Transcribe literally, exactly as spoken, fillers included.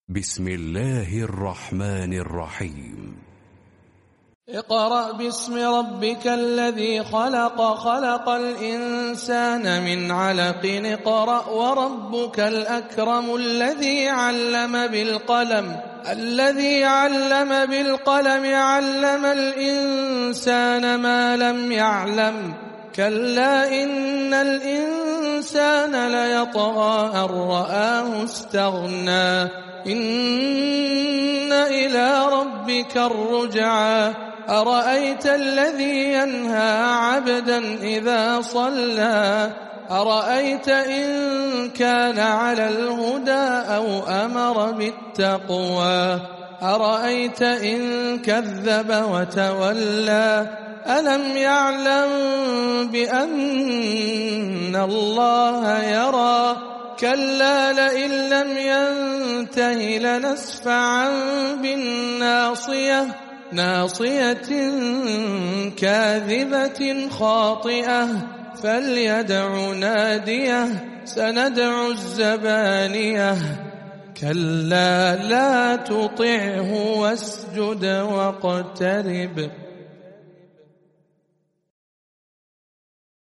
بسم الله الرحمن الرحيم. اقرأ باسم ربك الذي خلق خلق الإنسان من علق اقرأ وربك الأكرم الذي علم بالقلم الذي علم بالقلم علم الإنسان ما لم يعلم كلا إن الإنسان ليطغى أن رآه استغنى إن إلى ربك الرجعى أرأيت الذي ينهى عبدا إذا صلى أرأيت إن كان على الهدى أو أمر بالتقوى أرأيت إن كذب وتولى ألم يعلم بأن الله يرى كلا لئن لم ينته لنسفعا بالناصية ناصية كاذبة خاطئة فليدع ناديه سندع الزبانية كلا لا تطعه واسجد واقترب